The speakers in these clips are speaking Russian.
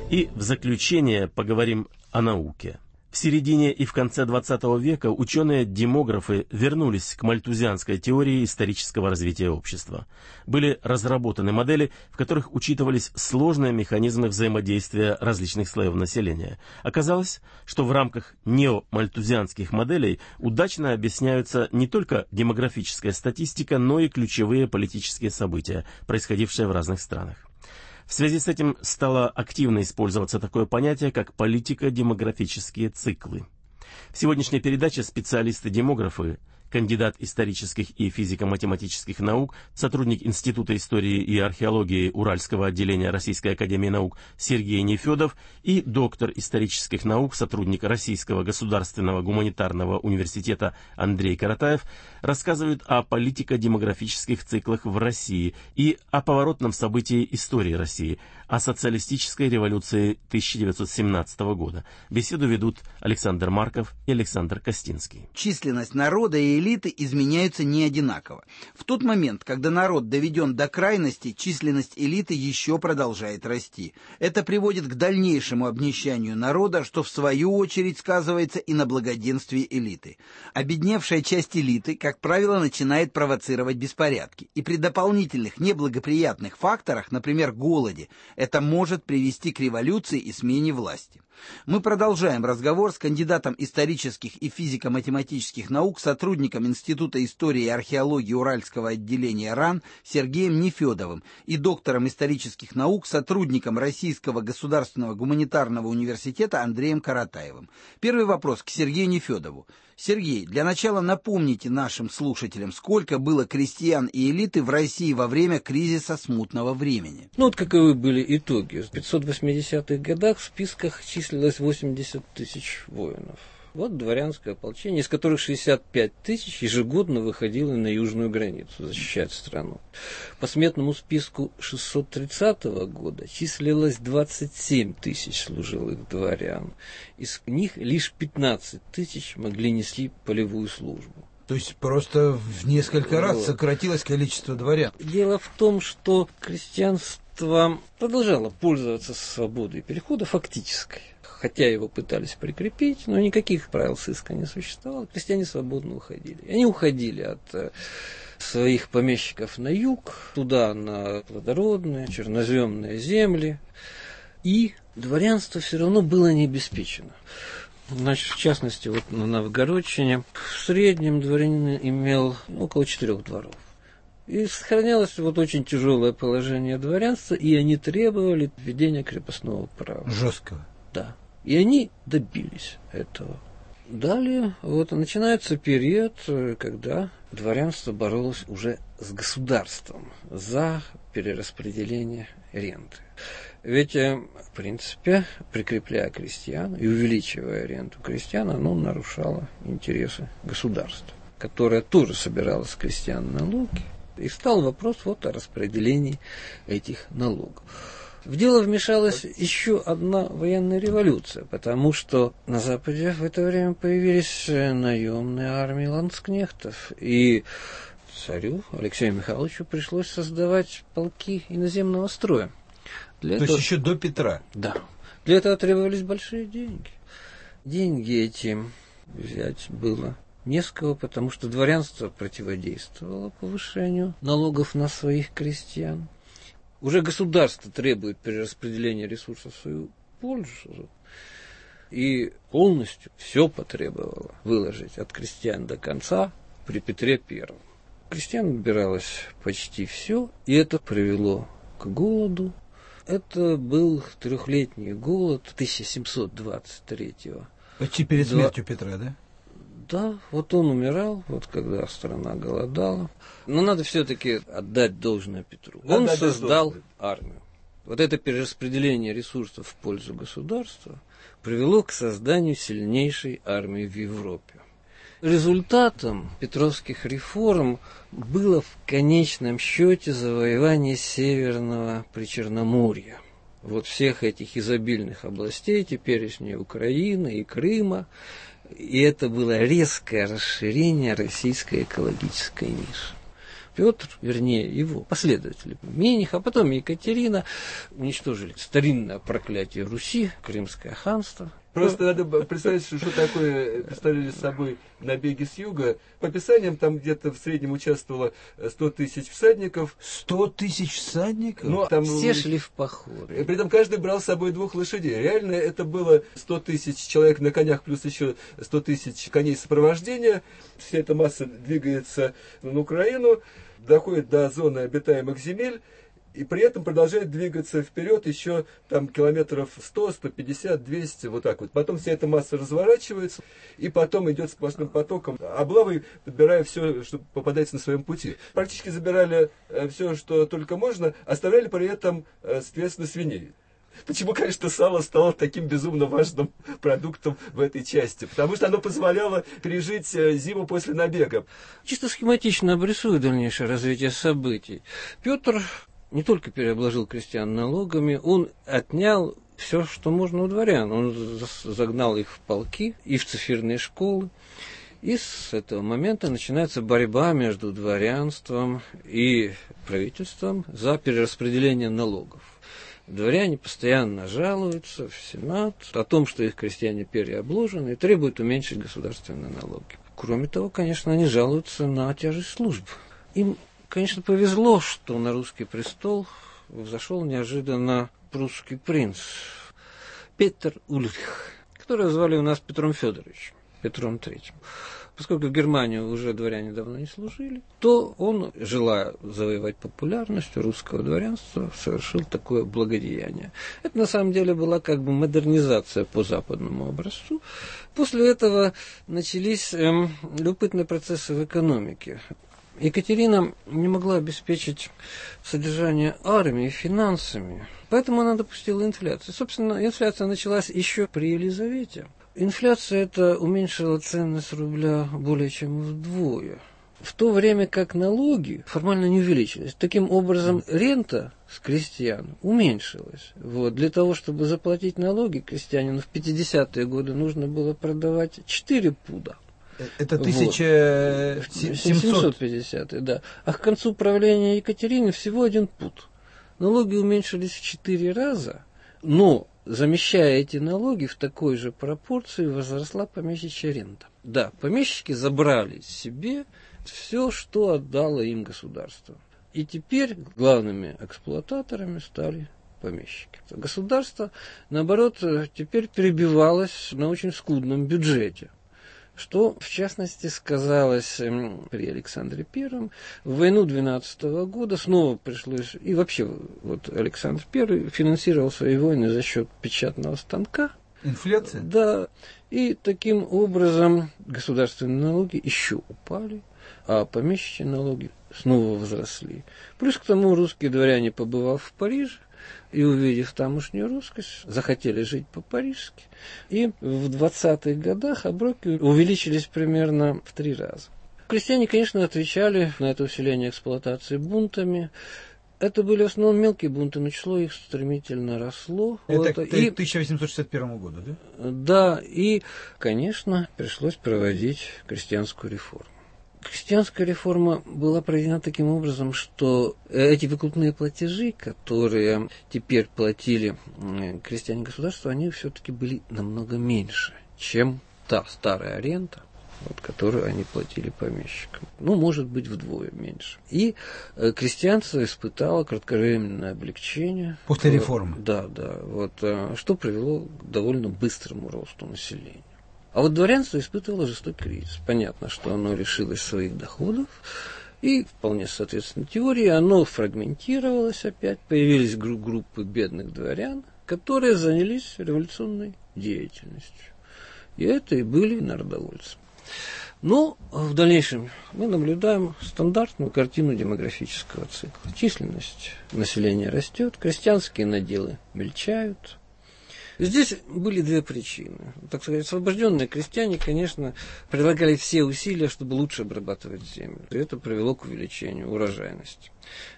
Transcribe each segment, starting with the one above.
И в заключение поговорим о науке. В середине и в конце XX века ученые-демографы вернулись к мальтузианской теории исторического развития общества. Были разработаны модели, в которых учитывались сложные механизмы взаимодействия различных слоев населения. Оказалось, что в рамках неомальтузианских моделей удачно объясняются не только демографическая статистика, но и ключевые политические события, происходившие в разных странах. В связи с этим стало активно использоваться такое понятие, как политико-демографические циклы. В сегодняшней передаче специалисты-демографы, кандидат исторических и физико-математических наук, сотрудник Института истории и археологии Уральского отделения Российской академии наук Сергей Нефедов и доктор исторических наук, сотрудник Российского государственного гуманитарного университета Андрей Каратаев рассказывают о политико-демографических циклах в России и о поворотном событии истории России, о социалистической революции 1917 года. Беседу ведут Александр Марков и Александр Костинский. Численность народа и элиты изменяются не одинаково. В тот момент, когда народ доведен до крайности, численность элиты еще продолжает расти. Это приводит к дальнейшему обнищанию народа, что в свою очередь сказывается и на благоденствии элиты. Обедневшая часть элиты, как правило, начинает провоцировать беспорядки. И при дополнительных неблагоприятных факторах, например, голоде, это может привести к революции и смене власти. Мы продолжаем разговор с кандидатом исторических и физико-математических наук, сотрудником Института истории и археологии Уральского отделения РАН Сергеем Нефедовым и доктором исторических наук, сотрудником Российского государственного гуманитарного университета Андреем Каратаевым. Первый вопрос к Сергею Нефедову. Сергей, для начала напомните нашим слушателям, сколько было крестьян и элиты в России во время кризиса смутного времени. Каковы были итоги. В 580-х годах в списках числилось 80 тысяч воинов. Дворянское ополчение, из которых 65 тысяч ежегодно выходило на южную границу защищать страну. По смертному списку 630 года числилось 27 тысяч служилых дворян. Из них лишь 15 тысяч могли нести полевую службу. То есть просто в несколько раз сократилось количество дворян. Дело в том, что крестьянство продолжало пользоваться свободой перехода фактической. Хотя его пытались прикрепить, но никаких правил сыска не существовало, крестьяне свободно уходили. И они уходили от своих помещиков на юг, туда на плодородные, черноземные земли, и дворянство все равно было не обеспечено. В частности, на Новгородчине в среднем дворянин имел около 4 дворов. И сохранялось очень тяжелое положение дворянства, и они требовали введения крепостного права. Жесткого. Да. И они добились этого. Далее начинается период, когда дворянство боролось уже с государством за перераспределение ренты. Ведь, в принципе, прикрепляя крестьян и увеличивая ренту крестьян, оно нарушало интересы государства, которое тоже собирало с крестьян налоги. И стал вопрос о распределении этих налогов. В дело вмешалась еще одна военная революция, потому что на Западе в это время появились наемные армии ландскнехтов, и царю Алексею Михайловичу пришлось создавать полки иноземного строя. То есть еще до Петра? Да. Для этого требовались большие деньги. Деньги эти взять было не с кого, потому что дворянство противодействовало повышению налогов на своих крестьян. Уже государство требует перераспределения ресурсов в свою пользу и полностью все потребовало выложить от крестьян до конца при Петре I. Крестьян отбиралось почти все, и это привело к голоду. Это был 3-летний голод 1723 года. Почти перед смертью Петра, да? Да, он умирал, когда страна голодала. Но надо все-таки отдать должное Петру. Он создал армию. Это перераспределение ресурсов в пользу государства привело к созданию сильнейшей армии в Европе. Результатом петровских реформ было в конечном счете завоевание Северного Причерноморья. Всех этих изобильных областей, теперешней Украины и Крыма. И это было резкое расширение российской экологической ниши. Петр, вернее, его последователи, Миних, а потом Екатерина, уничтожили старинное проклятие Руси, Крымское ханство. Просто надо представить, что такое представляли собой набеги с юга. По описаниям, там где-то в среднем участвовало 100 тысяч всадников. 100 тысяч всадников? Но там, все шли в поход. При этом каждый брал с собой 2 лошадей. Реально это было 100 тысяч человек на конях, плюс еще 100 тысяч коней сопровождения. Вся эта масса двигается на Украину, доходит до зоны обитаемых земель. И при этом продолжает двигаться вперед еще там километров 100, 150, 200, вот так вот. Потом вся эта масса разворачивается, и потом идет сплошным потоком, облавой подбирая все, что попадается на своем пути. Практически забирали все, что только можно, оставляли при этом, соответственно, свиней. Почему, конечно, сало стало таким безумно важным продуктом в этой части? Потому что оно позволяло пережить зиму после набега. Чисто схематично обрисую дальнейшее развитие событий. Петр не только переобложил крестьян налогами, он отнял все, что можно у дворян. Он загнал их в полки и в цифирные школы. И с этого момента начинается борьба между дворянством и правительством за перераспределение налогов. Дворяне постоянно жалуются в Сенат о том, что их крестьяне переобложены и требуют уменьшить государственные налоги. Кроме того, конечно, они жалуются на тяжесть служб. Им, конечно, повезло, что на русский престол взошел неожиданно прусский принц Петр Ульрих, которого звали у нас Петром Федоровичем, Петром III. Поскольку в Германию уже дворяне давно не служили, то он, желая завоевать популярность у русского дворянства, совершил такое благодеяние. Это на самом деле была как бы модернизация по западному образцу. После этого начались любопытные процессы в экономике. Екатерина не могла обеспечить содержание армии финансами, поэтому она допустила инфляцию. Собственно, инфляция началась еще при Елизавете. Инфляция эта уменьшила ценность рубля более чем вдвое, в то время как налоги формально не увеличились. Таким образом, рента с крестьян уменьшилась. Вот. Для того, чтобы заплатить налоги крестьянину в 50-е годы нужно было продавать 4 пуда. Это 1750, да. А к концу правления Екатерины всего 1 пуд. Налоги уменьшились в 4 раза, но, замещая эти налоги, в такой же пропорции возросла помещичья рента. Да, помещики забрали себе все, что отдало им государство. И теперь главными эксплуататорами стали помещики. Государство, наоборот, теперь перебивалось на очень скудном бюджете, что, в частности, сказалось при Александре I. В войну 12 года снова пришлось... И вообще, вот Александр I финансировал свои войны за счет печатного станка. Инфляция? Да. И таким образом государственные налоги еще упали, а помещичьи налоги снова возросли. Плюс к тому русские дворяне, побывав в Париже, и, увидев тамошнюю русскость, захотели жить по-парижски. И в 20-х годах оброки увеличились примерно в 3 раза. Крестьяне, конечно, отвечали на это усиление эксплуатации бунтами. Это были в основном мелкие бунты, но число их стремительно росло. Это к 1861 году, да? Да, и, конечно, пришлось проводить крестьянскую реформу. Крестьянская реформа была проведена таким образом, что эти выкупные платежи, которые теперь платили крестьяне государства, они все-таки были намного меньше, чем та старая рента, вот, которую они платили помещикам. Ну, может быть, вдвое меньше. И крестьянство испытало кратковременное облегчение. После реформы? Да, вот, что привело к довольно быстрому росту населения. А вот дворянство испытывало жестокий кризис. Понятно, что оно лишилось своих доходов, и вполне соответственно теории оно фрагментировалось опять. Появились группы бедных дворян, которые занялись революционной деятельностью. И это и были народовольцы. Но в дальнейшем мы наблюдаем стандартную картину демографического цикла. Численность населения растет, крестьянские наделы мельчают. Здесь были 2 причины. Так сказать, освобожденные крестьяне, конечно, прилагали все усилия, чтобы лучше обрабатывать землю. И это привело к увеличению урожайности.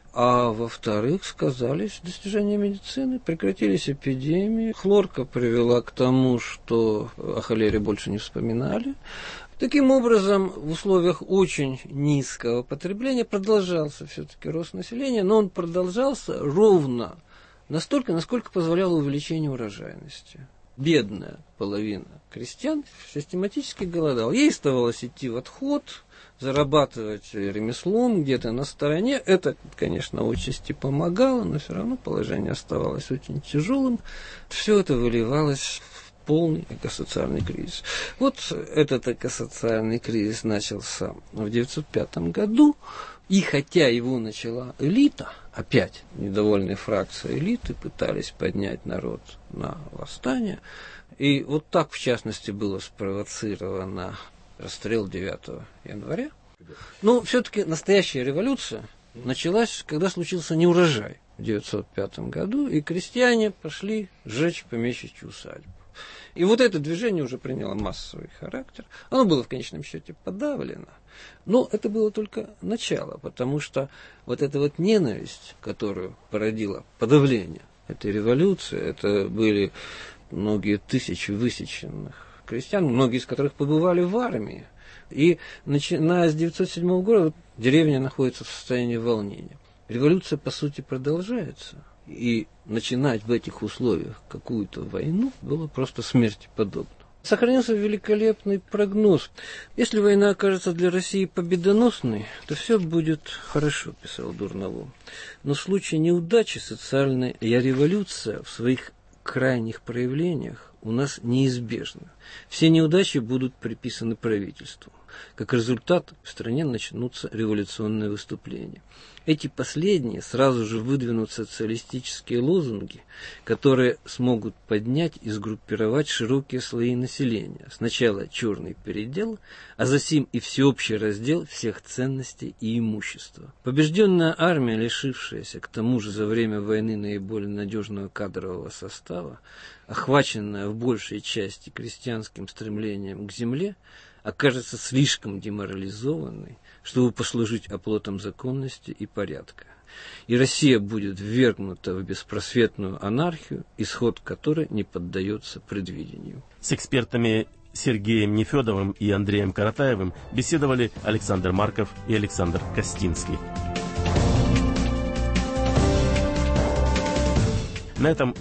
А во-вторых, сказались достижения медицины, прекратились эпидемии. Хлорка привела к тому, что о холере больше не вспоминали. Таким образом, в условиях очень низкого потребления продолжался все-таки рост населения, но он продолжался ровно настолько, насколько позволяло увеличение урожайности. Бедная половина крестьян систематически голодала. Ей оставалось идти в отход, зарабатывать ремеслом где-то на стороне. Это, конечно, отчасти помогало, но все равно положение оставалось очень тяжелым. Все это выливалось в полный экосоциальный кризис. Вот этот экосоциальный кризис начался в 1905 году, и хотя его начала элита, опять недовольные фракции элиты пытались поднять народ на восстание, и вот так, в частности, было спровоцировано расстрел 9 января. Но все-таки настоящая революция началась, когда случился неурожай в 1905 году, и крестьяне пошли сжечь помещичью усадьбу. И вот это движение уже приняло массовый характер. Оно было в конечном счете подавлено. Но это было только начало, потому что вот эта вот ненависть, которую породило подавление этой революции, это были многие тысячи высеченных крестьян, многие из которых побывали в армии. И начиная с 1907 года деревня находится в состоянии волнения. Революция, по сути, продолжается. И начинать в этих условиях какую-то войну было просто смерти подобно. Сохранился великолепный прогноз. Если война окажется для России победоносной, то все будет хорошо, писал Дурново. Но в случае неудачи социальная революция в своих крайних проявлениях у нас неизбежна. Все неудачи будут приписаны правительству. Как результат, в стране начнутся революционные выступления. Эти последние сразу же выдвинут социалистические лозунги, которые смогут поднять и сгруппировать широкие слои населения. Сначала черный передел, а затем и всеобщий раздел всех ценностей и имущества. Побежденная армия, лишившаяся к тому же за время войны наиболее надежного кадрового состава, охваченная в большей части крестьянским стремлением к земле, окажется слишком деморализованной, чтобы послужить оплотом законности и порядка. И Россия будет ввергнута в беспросветную анархию, исход которой не поддается предвидению. С экспертами Сергеем Нефедовым и Андреем Каратаевым беседовали Александр Марков и Александр Костинский. На этом